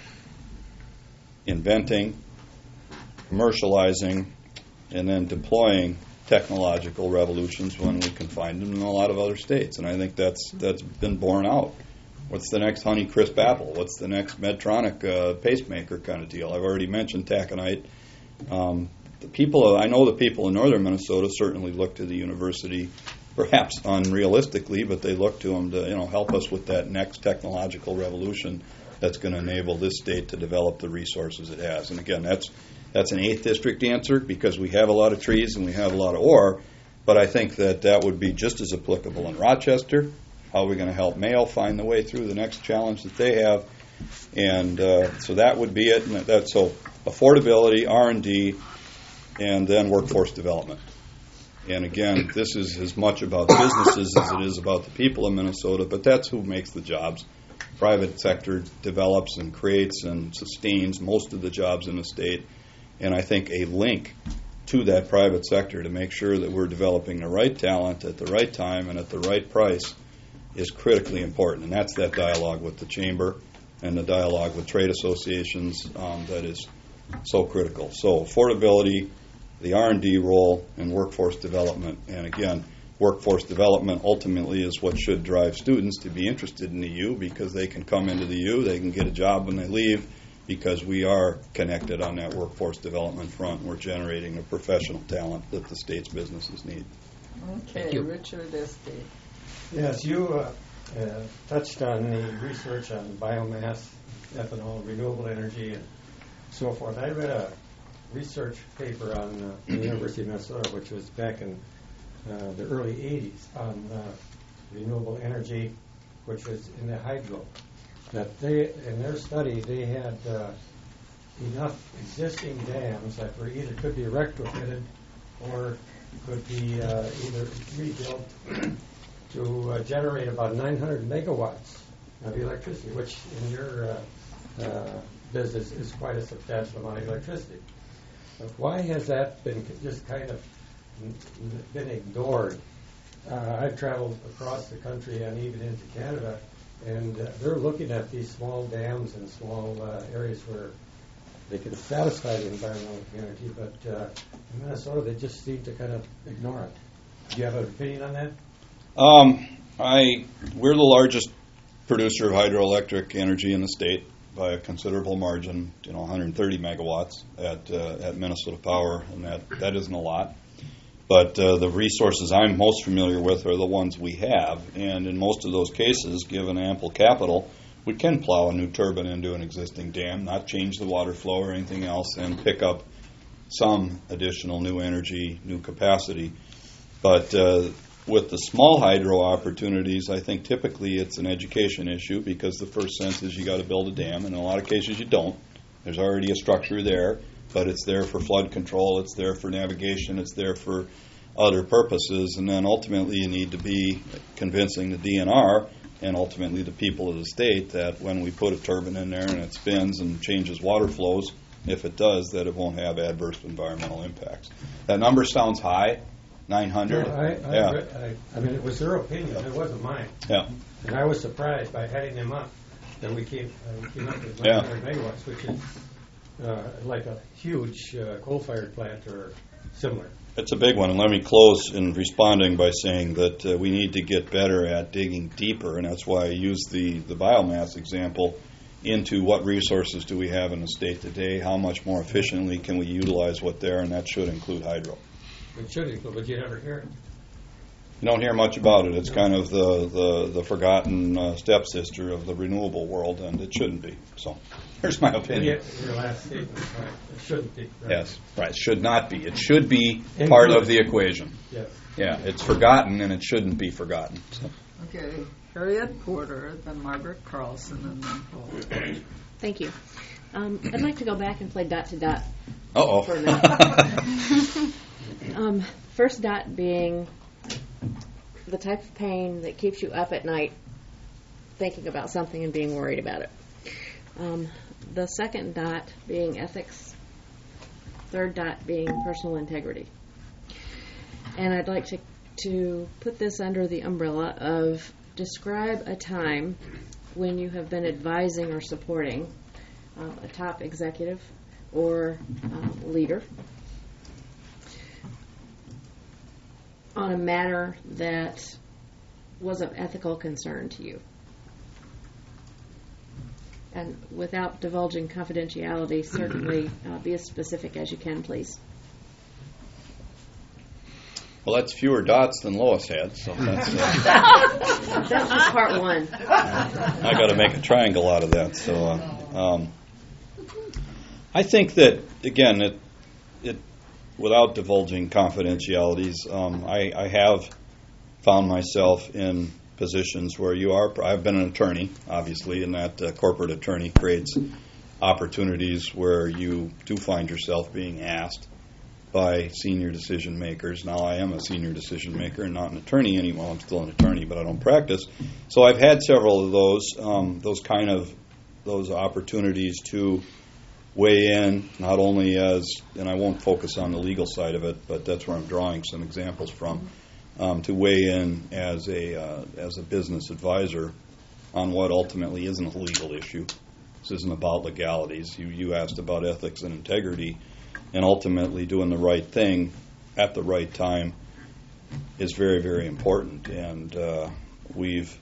inventing, commercializing, and then deploying technological revolutions when we can find them in a lot of other states. And I think that's that's been borne out. What's the next Honeycrisp Apple? What's the next Medtronic uh, pacemaker kind of deal? I've already mentioned taconite. Um, the people, I know the people in northern Minnesota certainly look to the university, perhaps unrealistically, but they look to them to, you know, help us with that next technological revolution that's going to enable this state to develop the resources it has. And again, that's that's an eighth district answer because we have a lot of trees and we have a lot of ore, but I think that that would be just as applicable in Rochester. How are we going to help Mayo find the way through the next challenge that they have? And uh, so that would be it. And that, so affordability, R and D, and then workforce development. And again, this is as much about businesses as it is about the people of Minnesota, but that's who makes the jobs. Private sector develops and creates and sustains most of the jobs in the state. And I think a link to that private sector to make sure that we're developing the right talent at the right time and at the right price is critically important. And that's that dialogue with the chamber and the dialogue with trade associations um, that is so critical. So affordability, the R and D role, and workforce development. And again, workforce development ultimately is what should drive students to be interested in the U, because they can come into the U, they can get a job when they leave, because we are connected on that workforce development front. We're generating the professional talent that the state's businesses need. Okay, Richard Estee. Yes, you uh, uh, touched on the research on biomass, ethanol, renewable energy, and so forth. I read a research paper on uh, the University of Minnesota, which was back in uh, the early eighties, on uh, renewable energy, which was in the hydro. That they, in their study, they had uh, enough existing dams that were either could be retrofitted or could be uh, either rebuilt to uh, generate about nine hundred megawatts of electricity, which in your uh, uh, business is quite a substantial amount of electricity. But why has that been just kind of been ignored. Uh, I've traveled across the country and even into Canada, and uh, they're looking at these small dams and small uh, areas where they can satisfy the environmental community, but uh, in Minnesota they just seem to kind of ignore it. Do you have an opinion on that? Um, I we're the largest producer of hydroelectric energy in the state by a considerable margin. You know, one hundred thirty megawatts at uh, at Minnesota Power, and that that isn't a lot. But uh, the resources I'm most familiar with are the ones we have, and in most of those cases, given ample capital, we can plow a new turbine into an existing dam, not change the water flow or anything else, and pick up some additional new energy, new capacity. But uh, with the small hydro opportunities, I think typically it's an education issue, because the first sense is you got to build a dam, and in a lot of cases you don't. There's already a structure there, but it's there for flood control, it's there for navigation, it's there for other purposes, and then ultimately you need to be convincing the D N R and ultimately the people of the state that when we put a turbine in there and it spins and changes water flows, if it does, that it won't have adverse environmental impacts. That number sounds high, nine hundred. No, I, I, yeah. I, I mean, it was their opinion, it wasn't mine. Yeah. And I was surprised by adding them up, that we came, uh, we came up with Yeah. nine hundred megawatts, which is uh, like a huge uh, coal-fired plant or similar. It's a big one, and let me close in responding by saying that uh, we need to get better at digging deeper, and that's why I use the, the biomass example into what resources do we have in the state today, how much more efficiently can we utilize what's there, and that should include hydro. It should include, but you never hear it. You don't hear much about it. It's kind of the, the, the forgotten uh, stepsister of the renewable world, and it shouldn't be. So here's my opinion. And yet, your last statement, right, it shouldn't be. Right? Yes, right. Should not be. It should be part of the equation. Yes. Yeah, it's forgotten, and it shouldn't be forgotten. So. Okay, Harriet Porter, then Margaret Carlson, and then Paul. Thank you. Um, I'd like to go back and play dot to dot Uh-oh. for a minute. um, first dot being the type of pain that keeps you up at night thinking about something and being worried about it. Um, the second dot being ethics. Third dot being personal integrity. And I'd like to, to put this under the umbrella of describe a time when you have been advising or supporting uh, a top executive or uh, leader on a matter that was of ethical concern to you. And without divulging confidentiality, certainly uh, be as specific as you can, please. Well, that's fewer dots than Lois had, so that's... Uh, That's just part one. I got to make a triangle out of that. So, uh, um, I think that, again, it, it without divulging confidentialities, um, I, I have found myself in positions where you are. I've been an attorney, obviously, and that uh, corporate attorney creates opportunities where you do find yourself being asked by senior decision makers. Now I am a senior decision maker and not an attorney anymore. I'm still an attorney, but I don't practice. So I've had several of those, um, those kind of those opportunities to weigh in, not only as, and I won't focus on the legal side of it, but that's where I'm drawing some examples from, um, to weigh in as a uh, as a business advisor on what ultimately isn't a legal issue. This isn't about legalities. You you asked about ethics and integrity. And ultimately doing the right thing at the right time is very, very important. And uh, we've,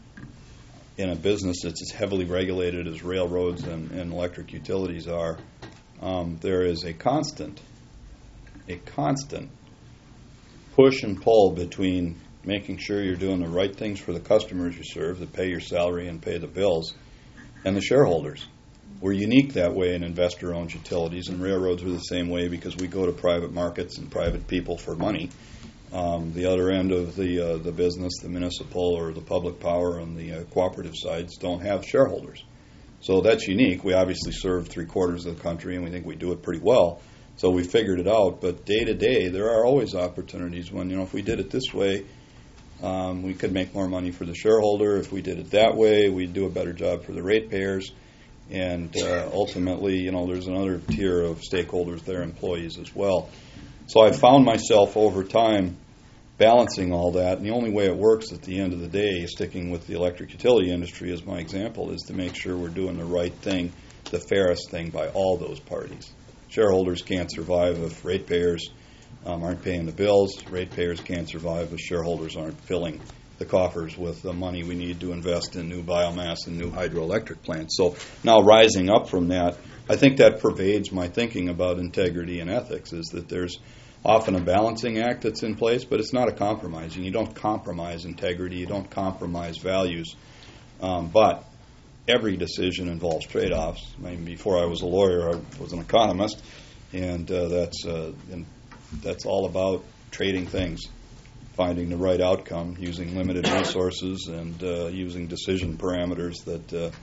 in a business that's as heavily regulated as railroads and, and electric utilities are, um, there is a constant, a constant push and pull between making sure you're doing the right things for the customers you serve, that pay your salary and pay the bills, and the shareholders. We're unique that way in investor-owned utilities, and railroads are the same way because we go to private markets and private people for money. Um, the other end of the uh, the business, the municipal or the public power and the uh, cooperative sides, don't have shareholders. So that's unique. We obviously serve three-quarters of the country, and we think we do it pretty well. So we figured it out. But day to day, there are always opportunities when, you know, if we did it this way, um, we could make more money for the shareholder. If we did it that way, we'd do a better job for the ratepayers. And uh, ultimately, you know, there's another tier of stakeholders, their employees as well. So I found myself over time balancing all that, and the only way it works at the end of the day, sticking with the electric utility industry as my example, is to make sure we're doing the right thing, the fairest thing by all those parties. Shareholders can't survive if ratepayers um, aren't paying the bills. Ratepayers can't survive if shareholders aren't filling the coffers with the money we need to invest in new biomass and new hydroelectric plants. So now rising up from that, I think that pervades my thinking about integrity and ethics, is that there's often a balancing act that's in place, but it's not a compromise. And you don't compromise integrity, you don't compromise values. Um, but every decision involves trade-offs. I mean, before I was a lawyer, I was an economist, and uh, that's uh, and that's all about trading things, finding the right outcome, using limited resources, and uh, using decision parameters that uh,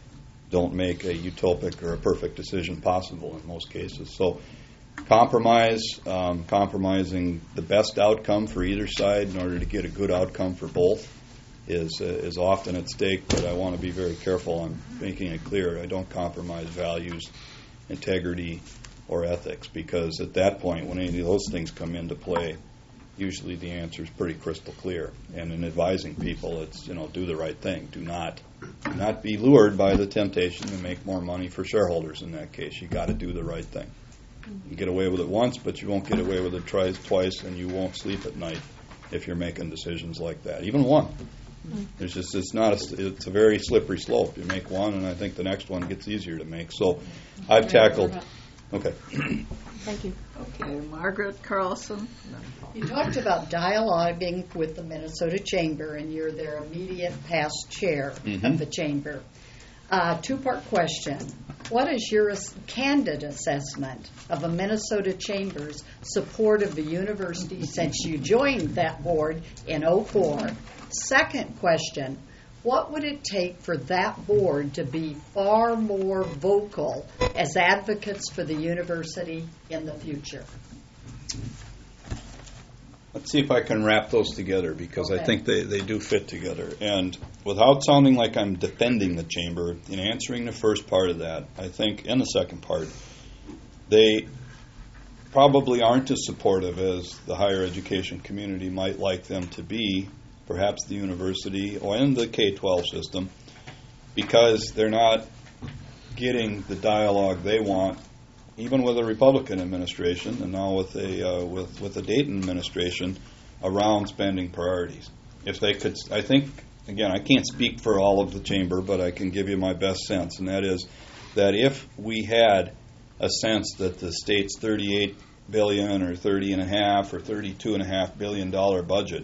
don't make a utopic or a perfect decision possible in most cases. So compromise, um, compromising the best outcome for either side in order to get a good outcome for both is uh, is often at stake, but I want to be very careful on making it clear I don't compromise values, integrity, or ethics, because at that point, when any of those things come into play, usually the answer is pretty crystal clear. And in advising people, it's, you know, do the right thing. Do not do not be lured by the temptation to make more money for shareholders in that case. You got to do the right thing. You get away with it once, but you won't get away with it twice, twice, and you won't sleep at night if you're making decisions like that. Even one. There's just it's not a, it's a very slippery slope. You make one, and I think the next one gets easier to make. So, I've tackled. Okay. Thank you. Okay, Margaret Carlson. You talked about dialoguing with the Minnesota Chamber, and you're their immediate past chair mm-hmm. of the Chamber. Uh, two-part question. What is your candid assessment of the Minnesota Chamber's support of the university since you joined that board in oh four? Second question, what would it take for that board to be far more vocal as advocates for the university in the future? Let's see if I can wrap those together, because okay. I think they, they do fit together. And without sounding like I'm defending the chamber, in answering the first part of that, I think, and the second part, they probably aren't as supportive as the higher education community might like them to be, perhaps the university or in the K twelve system, because they're not getting the dialogue they want, even with a Republican administration, and now with a uh, with with the Dayton administration, around spending priorities. If they could, I think, again, I can't speak for all of the chamber, but I can give you my best sense, and that is that if we had a sense that the state's thirty-eight billion or thirty and a half or thirty-two and a half billion dollar budget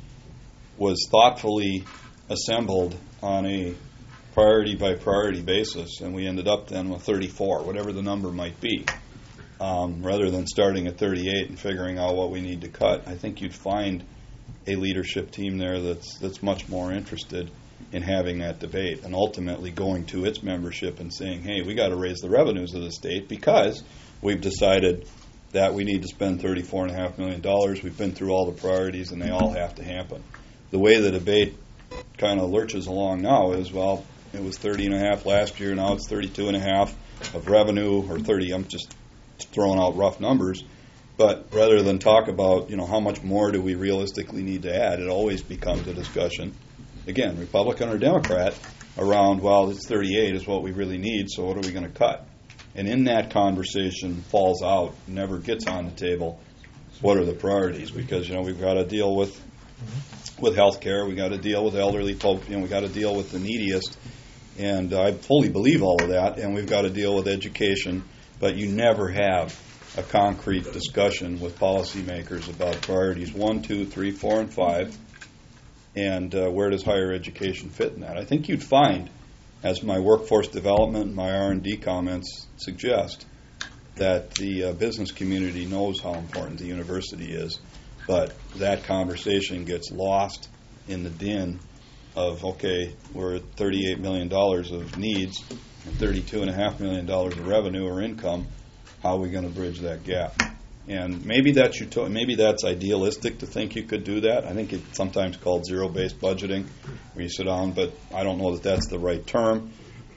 was thoughtfully assembled on a priority by priority basis, and we ended up then with thirty-four, whatever the number might be, um, rather than starting at thirty-eight and figuring out what we need to cut, I think you'd find a leadership team there that's that's much more interested in having that debate and ultimately going to its membership and saying, hey, we got to raise the revenues of the state because we've decided that we need to spend thirty-four point five million dollars. We've been through all the priorities, and they all have to happen. The way the debate kind of lurches along now is, well, it was thirty and a half last year, now it's thirty-two and a half of revenue, or thirty, I'm just throwing out rough numbers. But rather than talk about, you know, how much more do we realistically need to add, it always becomes a discussion, again, Republican or Democrat, around, well, it's thirty-eight is what we really need, so what are we going to cut? And in that conversation falls out, never gets on the table, what are the priorities? Because, you know, we've got to deal with with health care, we got to deal with elderly folk, you know, we got to deal with the neediest, and I fully believe all of that, and we've got to deal with education, but you never have a concrete discussion with policymakers about priorities one, two, three, four, and five, and uh, where does higher education fit in that? I think you'd find, as my workforce development and my R and D comments suggest, that the uh, business community knows how important the university is, but that conversation gets lost in the din of, okay, we're at thirty-eight million dollars of needs and thirty-two point five million dollars of revenue or income. How are we going to bridge that gap? And maybe that's uto- maybe that's idealistic to think you could do that. I think it's sometimes called zero-based budgeting, where you sit down, but I don't know that that's the right term.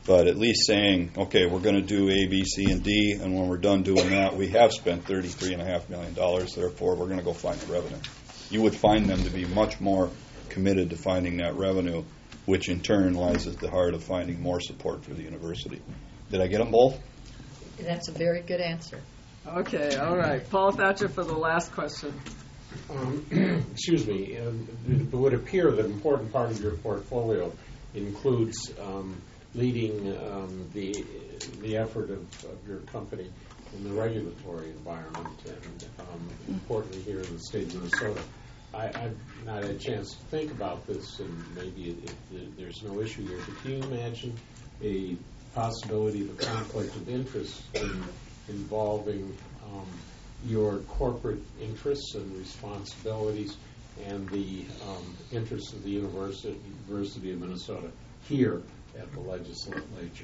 But at least saying, okay, we're going to do A, B, C, and D, and when we're done doing that, we have spent thirty-three point five million dollars, therefore we're going to go find the revenue. You would find them to be much more committed to finding that revenue, which in turn lies at the heart of finding more support for the university. Did I get them both? That's a very good answer. Okay, all right. Paul Thatcher for the last question. Um, excuse me. Um, it would appear that an important part of your portfolio includes um, leading um, the the effort of, of your company in the regulatory environment, and um, importantly here in the state of Minnesota. I, I've not had a chance to think about this, and maybe it, it, there's no issue here, but can you imagine a possibility of a conflict of interest in, involving um, your corporate interests and responsibilities and the um, interests of the University, University of Minnesota here at the legislature?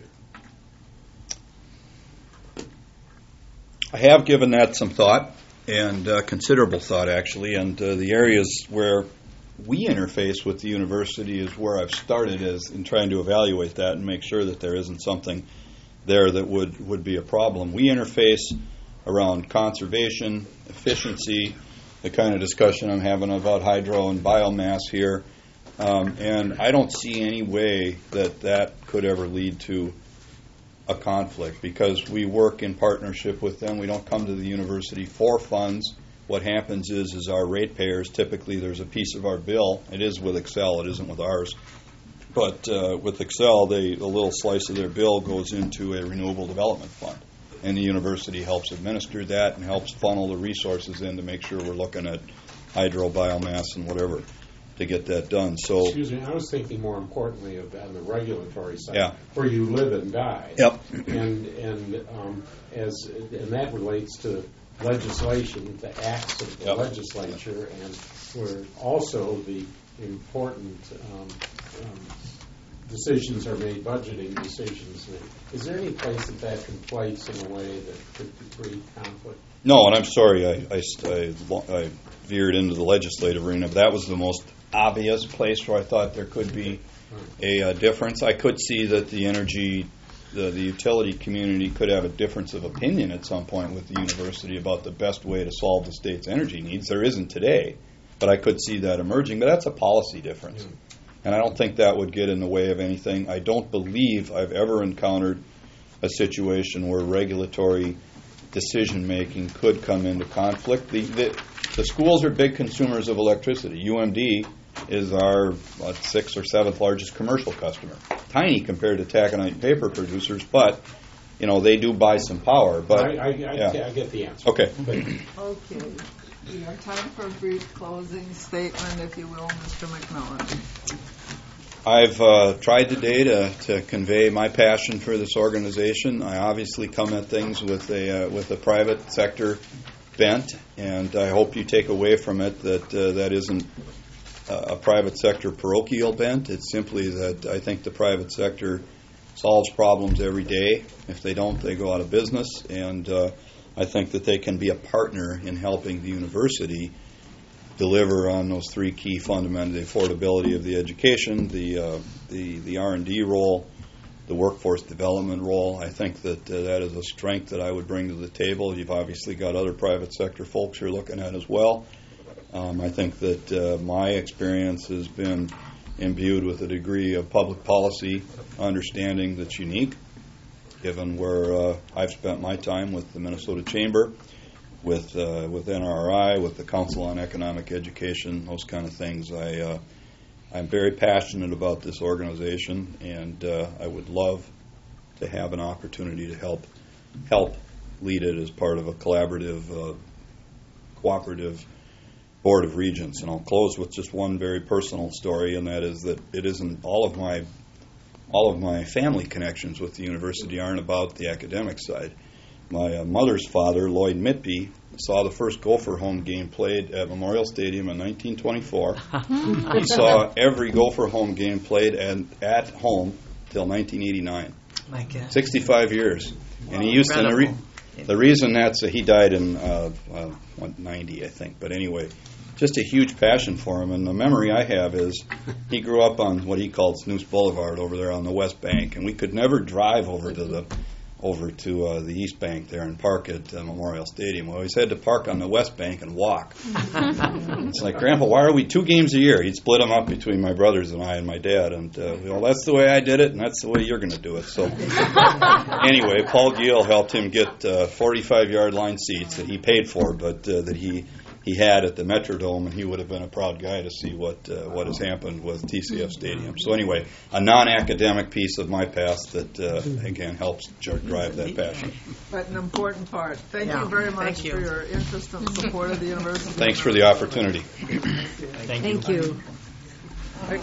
I have given that some thought, and uh, considerable thought, actually, and uh, the areas where we interface with the university is where I've started as in trying to evaluate that and make sure that there isn't something there that would, would be a problem. We interface around conservation, efficiency, the kind of discussion I'm having about hydro and biomass here, um, and I don't see any way that that could ever lead to a conflict because we work in partnership with them. We don't come to the university for funds. What happens is, is our ratepayers, typically there's a piece of our bill. It is with Excel, it isn't with ours. But uh, with Excel, they, a little slice of their bill goes into a renewable development fund. And the university helps administer that and helps funnel the resources in to make sure we're looking at hydro, biomass, and whatever to get that done. So, excuse me, I was thinking more importantly of on the regulatory side, yeah. where you live and die. Yep. And and um, as and that relates to legislation, the acts of the yep. legislature, and where also the important um, um, decisions are made, budgeting decisions made. Is there any place that that can place in a way that could create conflict? No, and I'm sorry I, I, I, I veered into the legislative arena, but that was the most obvious place where I thought there could be a, a difference. I could see that the energy, the, the utility community could have a difference of opinion at some point with the university about the best way to solve the state's energy needs. There isn't today, but I could see that emerging. But that's a policy difference. Mm. And I don't think that would get in the way of anything. I don't believe I've ever encountered a situation where regulatory decision-making could come into conflict. The, the, the schools are big consumers of electricity. U M D is our what, sixth or seventh largest commercial customer. Tiny compared to taconite paper producers, but you know they do buy some power. But I, I, I, yeah. I get the answer. Okay. Okay. We have time for a brief closing statement, if you will, Mister McMillan. I've uh, tried today to, to convey my passion for this organization. I obviously come at things with a uh, with a private sector bent, and I hope you take away from it that uh, that isn't a private sector parochial bent. It's simply that I think the private sector solves problems every day. If they don't, they go out of business, and uh, I think that they can be a partner in helping the university deliver on those three key fundamentals: the affordability of the education, the uh, the the R and D role, the workforce development role. I think that uh, that is a strength that I would bring to the table. You've obviously got other private sector folks you're looking at as well. Um, I think that uh, my experience has been imbued with a degree of public policy understanding that's unique, given where uh, I've spent my time with the Minnesota Chamber, with uh, with N R I, with the Council on Economic Education, those kind of things. I, uh, I'm very passionate about this organization, and uh, I would love to have an opportunity to help help lead it as part of a collaborative, uh, cooperative Board of Regents. And I'll close with just one very personal story, and that is that it isn't all of my all of my family connections with the university aren't about the academic side. My uh, mother's father, Lloyd Mitby, saw the first Gopher home game played at Memorial Stadium in nineteen twenty-four. He saw every Gopher home game played at, at home till nineteen eighty-nine. My God. sixty-five years. Wow. And he used to Incredible. re- The reason that's, uh, he died in uh, uh, ninety, I think, but anyway, just a huge passion for him. And the memory I have is he grew up on what he called Snooze Boulevard over there on the West Bank, and we could never drive over to the over to uh, the East Bank there and park at uh, Memorial Stadium. We always had to park on the West Bank and walk. It's like, Grandpa, why are we two games a year? He'd split them up between my brothers and I and my dad, and uh, well, that's the way I did it, and that's the way you're going to do it. So anyway, Paul Giel helped him get uh, forty-five yard line seats that he paid for, but uh, that he he had at the Metrodome, and he would have been a proud guy to see what uh, what has happened with T C F Stadium. So anyway, a non-academic piece of my past that, uh, again, helps drive that passion. But an important part. Thank Yeah. you very much Thank you. for your interest and support of the university. Thanks for the opportunity. Thank you.